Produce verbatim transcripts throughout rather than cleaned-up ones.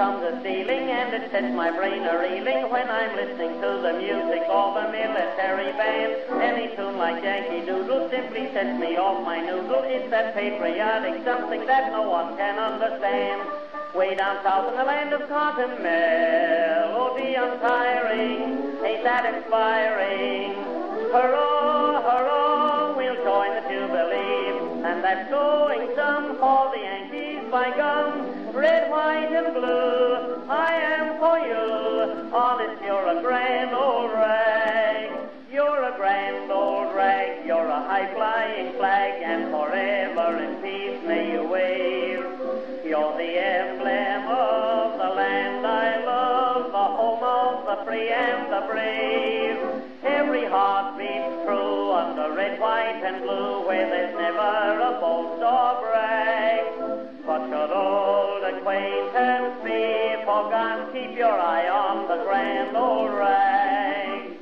comes a stealing, and it sets my brain a-reeling when I'm listening to the music of a military band. Any tune like Yankee Doodle simply sets me off my noodle. It's that patriotic something that no one can understand. Way down south in the land of cotton, melody untiring, ain't that inspiring? Hurrah, hurrah, we'll join the Jubilee, and that's going some for the Yankees by gum. Red, white, and blue, I am for you. Honest, you're a grand old rag. You're a grand old rag. You're a high-flying flag, and forever in peace may you wave. You're the emblem of the land I love, the home of the free and the brave. Every heart beats true under red, white, and blue, where there's never a boast or brag. But should old acquaintance be forgone, keep your eye on the grand old rag.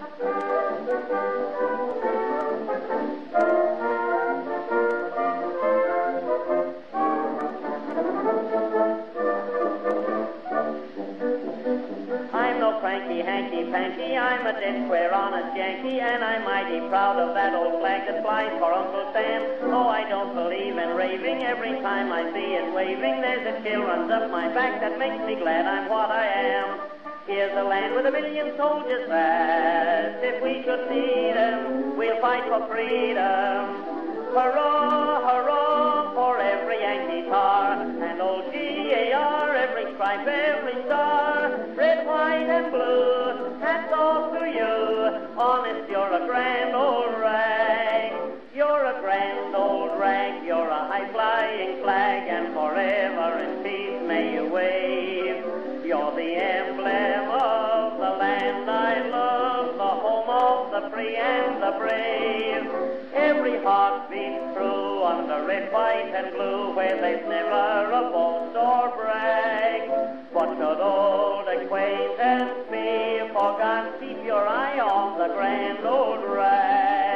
I'm no cranky, hanky-panky, I'm a dead square honest Yankee, and I'm mighty proud of that old flag that flies for Uncle Sam. Oh, I don't believe in raving, every time I see it waving, there's a chill runs up my back that makes me glad I'm what I am. Here's a land with a million soldiers vast, if we should need them, we'll fight for freedom. Hurrah, hurrah, for every Yankee tar, and old G A R, every stripe, every star. Red, white, and blue, hats off to you. Honest, you're a grand old rag. You're a grand old rag. You're a high-flying flag, and forever in peace may you wave. You're the emblem of the land I love, the home of the free and the brave. Every heart beats true under red, white, and blue, where there's never a boast or brag. What should old acquaintance be forgone? Keep your eye on the grand old rag.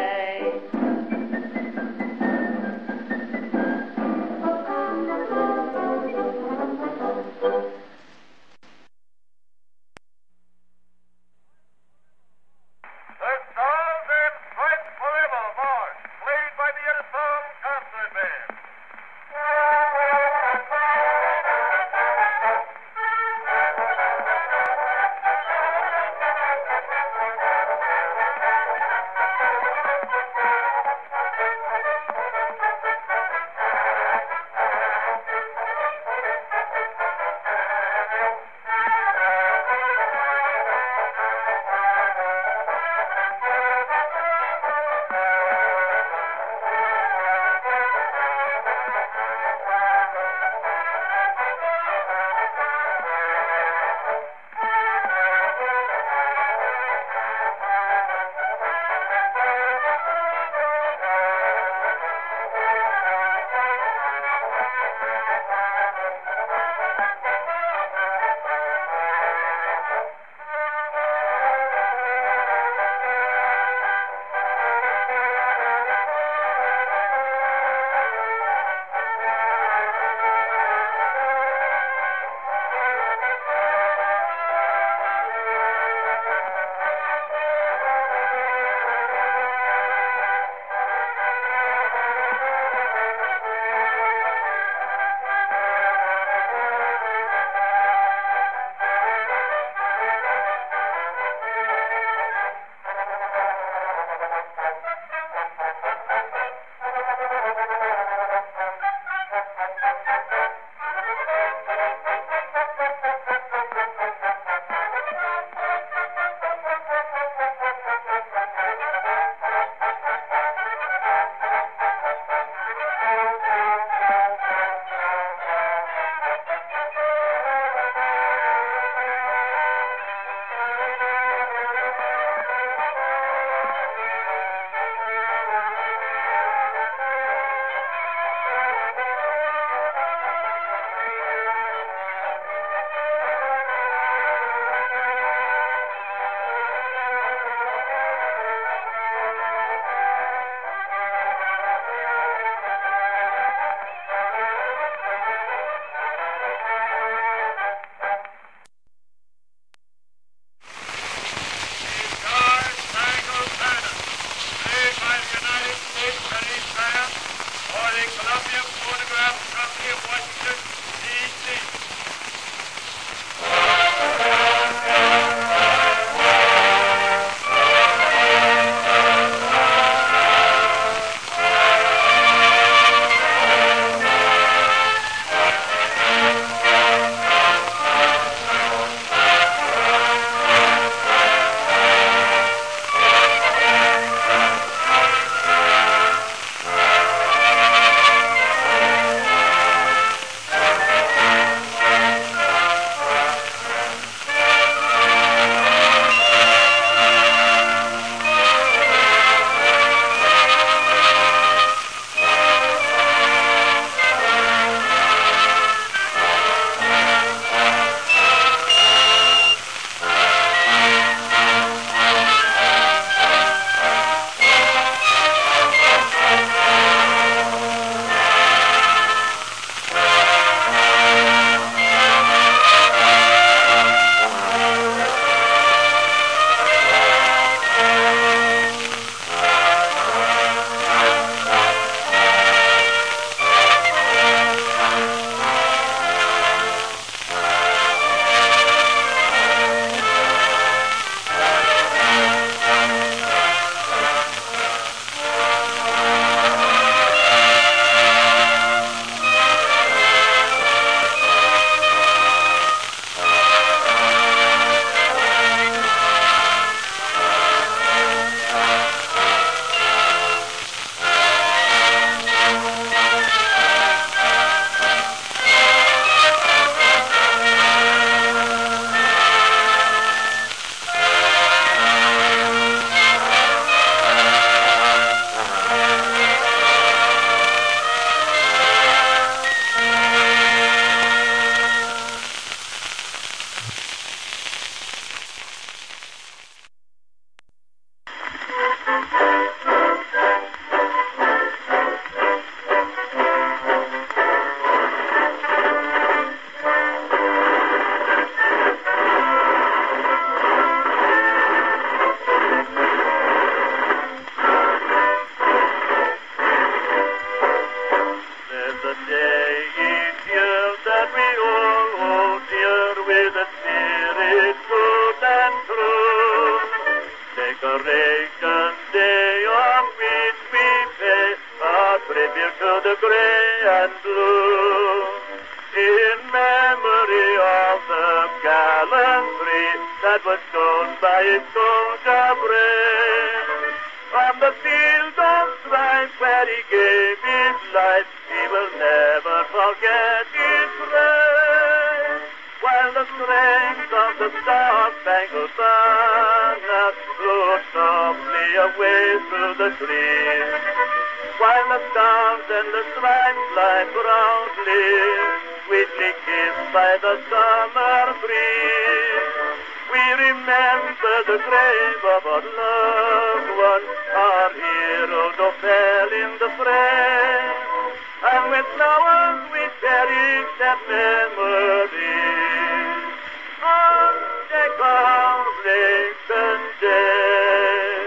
the gray and blue, in memory of the gallantry that was shown by his soldier brave. On the field of strife where he gave his life, he will never forget his brave. While the strength of the Star-Spangled Banner float softly away through the trees, while the stars and the stripes fly proudly, sweetly kissed by the summer breeze, we remember the grave of our loved one, our hero who fell in the fray, and with flowers we cherish that memory on Decoration Day.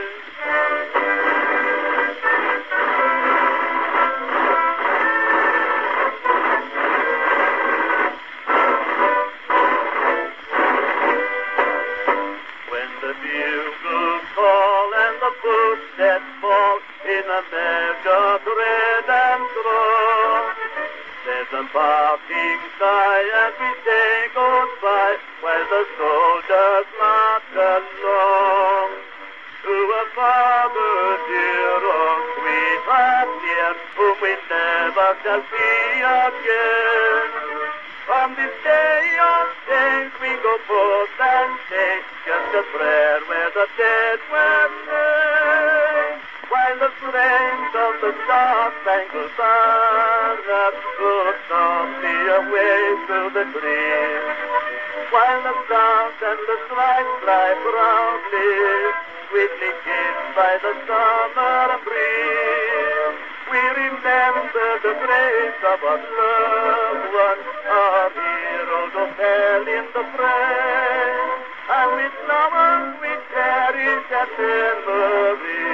Footsteps fall in a measure of red and strong. There's a parting sigh as we say goodbye, while the soldiers march along. To a father dear or sweetheart dear, whom we never shall see again. On this day of days we go forth and say just a prayer where the dead were laid, while the strength of the Star-Spangled Banner floats softly away through the trees, while the stars and the stripes fly proudly, sweetly kissed by the summer breeze. We remember the graves of our loved ones, our heroes who fell in the fray, and with flowers we cherish that memory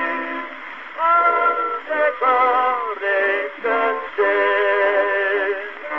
on Decoration Day.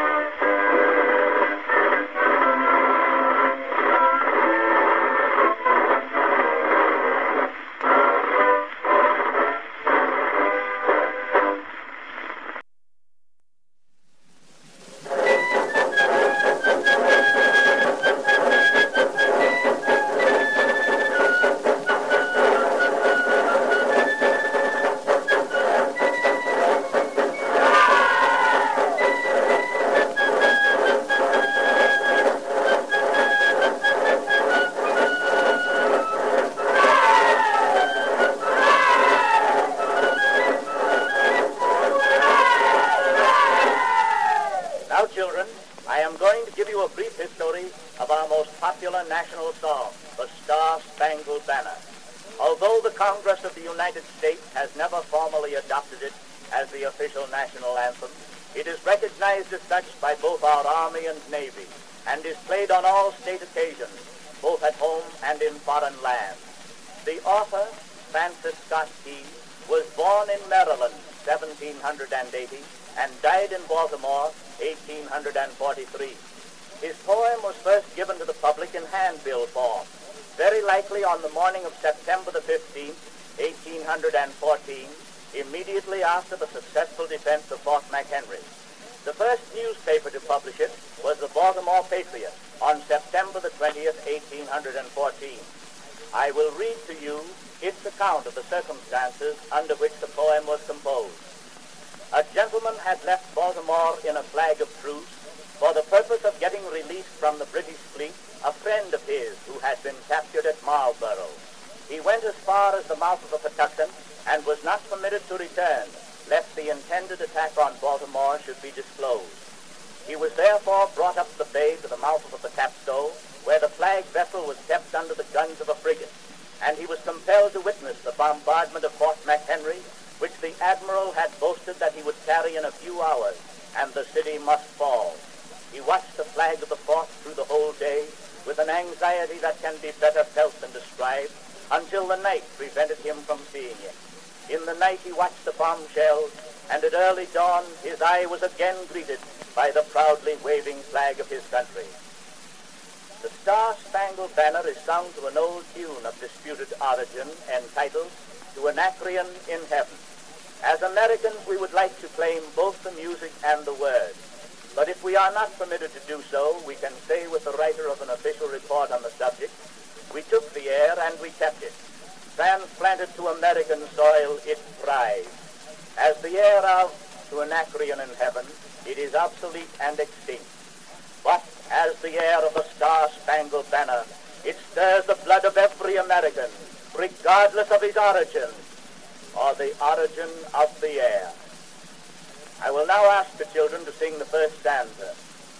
National song, The Star-Spangled Banner. Although the Congress of the United States has never formally adopted it as the official national anthem, it is recognized as such by both our Army and Navy and is played on all state occasions, both at home and in foreign lands. The author, Francis Scott Key, was born in Maryland, seventeen eighty, and died in Baltimore, eighteen forty-three. His poem was first given to the public in handbill form, very likely on the morning of September the fifteenth, eighteen fourteen, immediately after the successful defense of Fort McHenry. The first newspaper to publish it was the Baltimore Patriot on September the twentieth, eighteen fourteen. I will read to you its account of the circumstances under which the poem was composed. A gentleman had left Baltimore in a flag of truce for the purpose of getting released from the British fleet a friend of his who had been captured at Marlborough. He went as far as the mouth of the Patuxent and was not permitted to return, lest the intended attack on Baltimore should be disclosed. He was therefore brought up the bay to the mouth of the Patapsco, where the flag vessel was kept under the guns of a frigate, and he was compelled to witness the bombardment of Fort McHenry, which the admiral had boasted that he would carry in a few hours, and the city must fall. He watched the flag of the fort through the whole day with an anxiety that can be better felt than described, until the night prevented him from seeing it. In the night he watched the bombshells, and at early dawn his eye was again greeted by the proudly waving flag of his country. The Star-Spangled Banner is sung to an old tune of disputed origin entitled To Anacreon in Heaven. As Americans, we would like to claim both the music and the words. But if we are not permitted to do so, we can say with the writer of an official report on the subject, we took the air and we kept it. Transplanted to American soil, it thrives. As the air of to Anacreon in heaven, it is obsolete and extinct. But as the air of the Star-Spangled Banner, it stirs the blood of every American, regardless of his origin, or the origin of the air. I will now ask the children to sing the first stanza.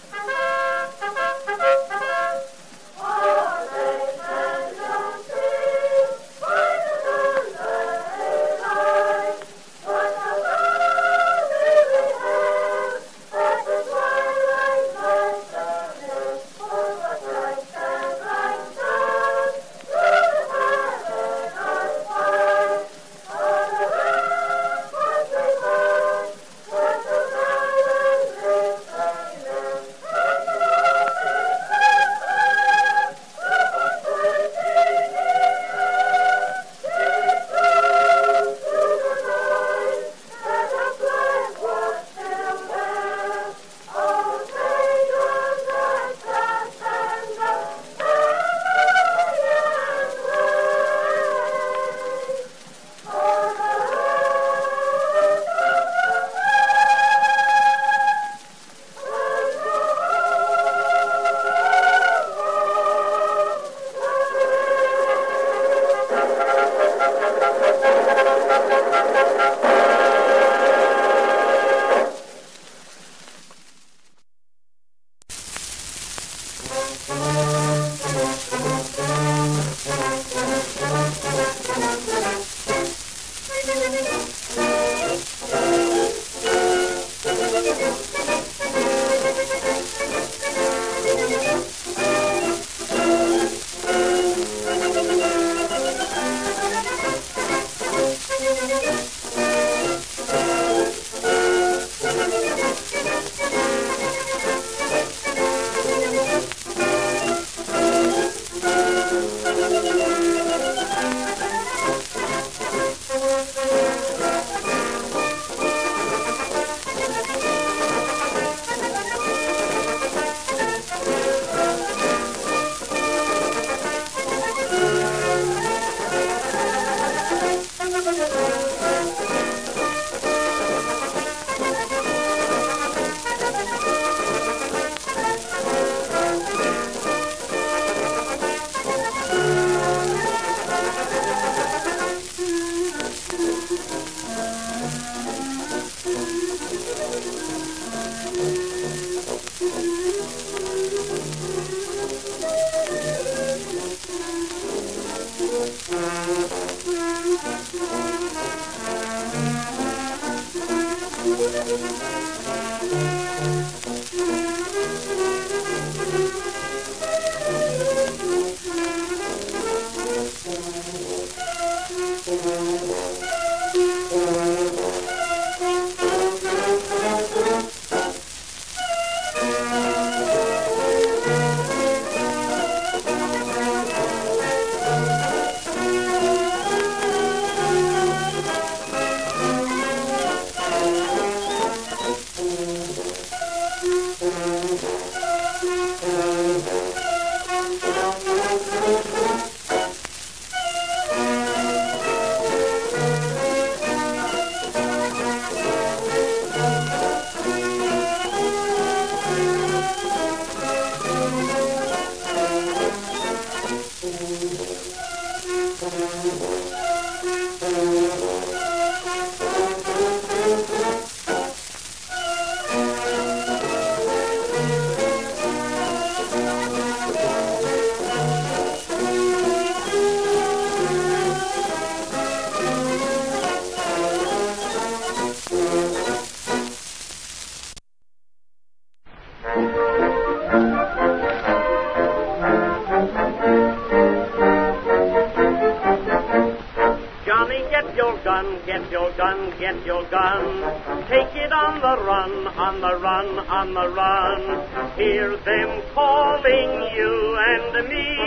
Get your gun, get your gun. Take it on the run, on the run, on the run. Hear them calling you and me.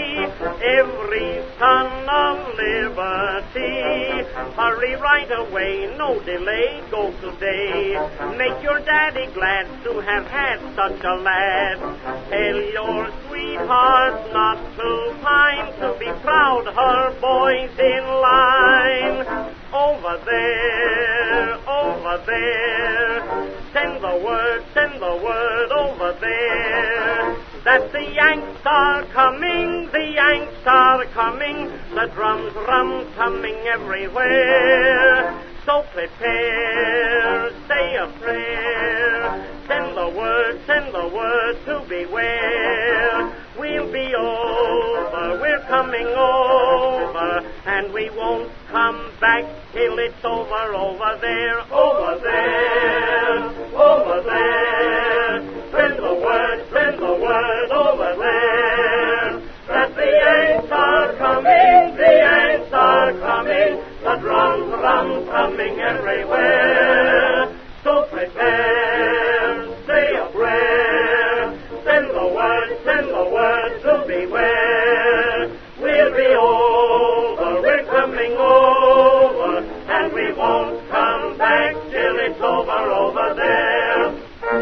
every son of liberty. Hurry right away, no delay, go today. Make your daddy glad to have had such a lad. Tell your sweetheart not to pine, to be proud her boy's in line. Over there, over there, send the word, send the word over there, that the Yanks are coming, the Yanks are coming, the drums, drums coming everywhere. So prepare, say a prayer, send the word, send the word to beware. We'll be over, we're coming over, and we won't come back till it's over, over there, over there, over there. Send the word, send the word over there, that the Yanks are coming, the Yanks are coming, the drums, drums coming everywhere. So prepare, say a prayer, send the word, send the word to beware. We'll be over, we're coming over, and we won't come back till it's over, over there.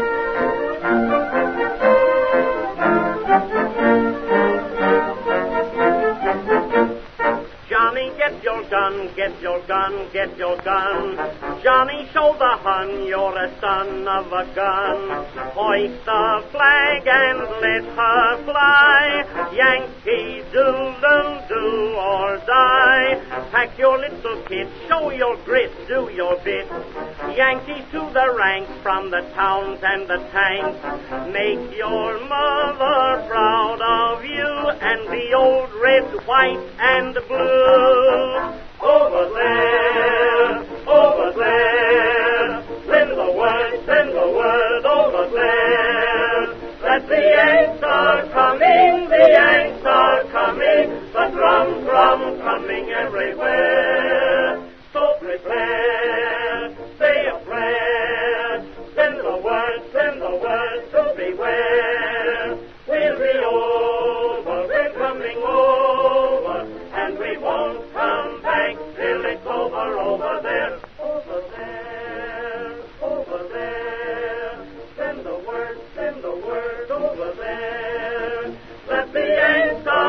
Johnny, get your gun, get your gun, get your gun. Johnny, show the Hun you're a son of a gun. Hoist the flag and let her fly. Yankee Doodle do or die. Pack your little kit, show your grit, do your bit. Yankee to the ranks from the towns and the tanks. Make your mother proud of you and the old red, white, and blue. Over there, over there, send the word, send the word over there, that the Yanks are coming, the Yanks are coming, the drum, drum coming everywhere. So prepare, say a prayer, send the word, send the word to beware. We'll be over, we're coming over, and we won't come back till it's over, over there, over there, over there. Send the word, send the word over there, that the Yanks are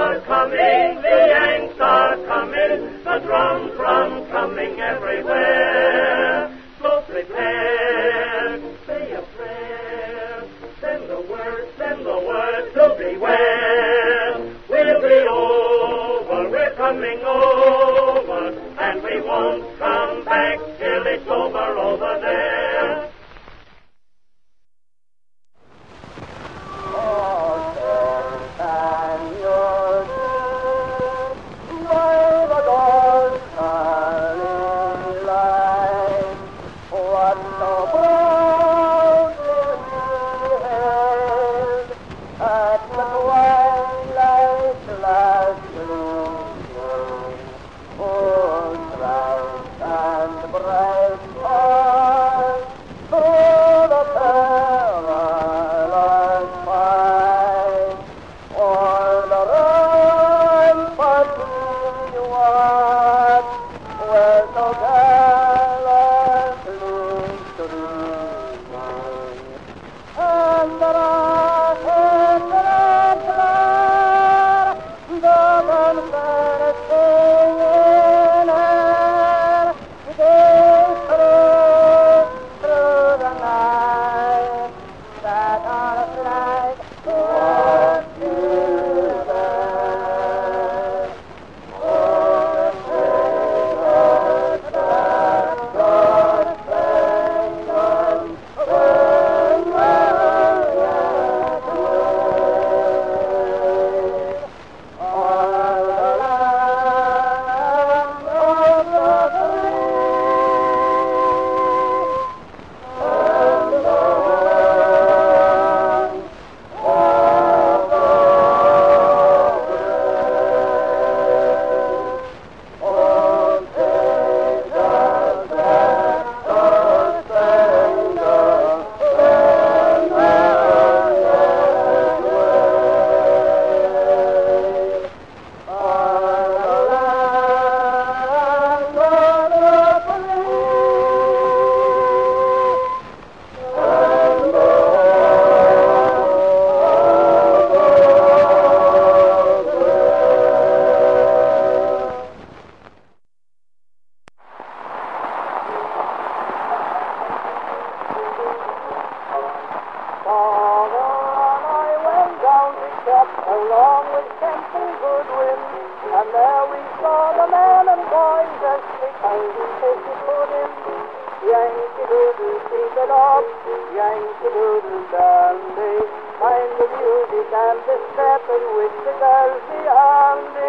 up along with Captain Goodwin, and there we saw the men and boys as they came to take the foot in. Yankee-doodle, keep it up, Yankee-doodle dandy, mind the music and the step in which the girls behind me.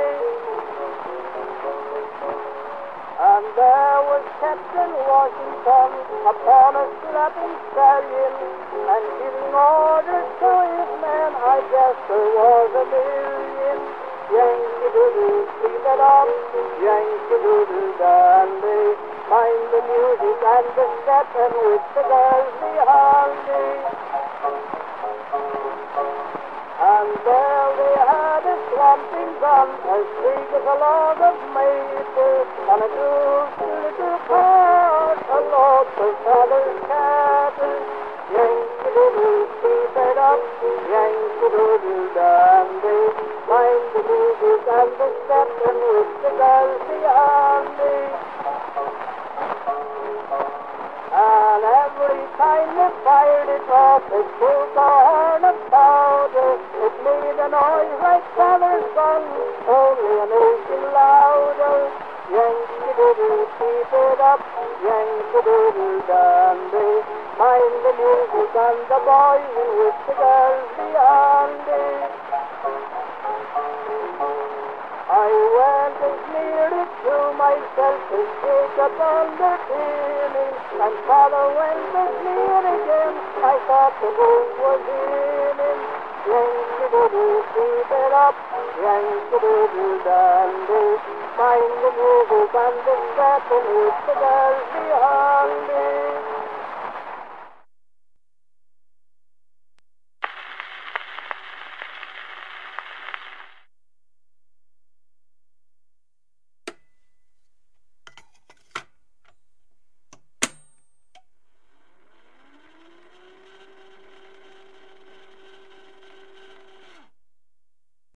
And there was Captain Washington upon a slapping stallion, and giving orders to his men, I guess there was a million. Yankee-doodle, keep it up, Yankee-doodle dandy, mind the music and the step and with the girls behind me. And there they had a swamping gun as big as a log of maple, and a good little cart, a lot of father's cattle. Yankee-doodle, keep it up, Yankee-doodle dandy, mind the music and the step and with the girls behind me. And every time they fired it off, it blew the horn of powder. It made a noise like father's gun, only an ocean louder. Yankee-doodle, keep it up, Yankee-doodle dandy, mind the music and the boys and with the girls behind me. I went as near it to myself as Jacob under Timmy, and father went as near again, I thought the boat was in him. Yankee-doodle, keep it up, Yankee-doodle dandy, mind the music and the step and with the girls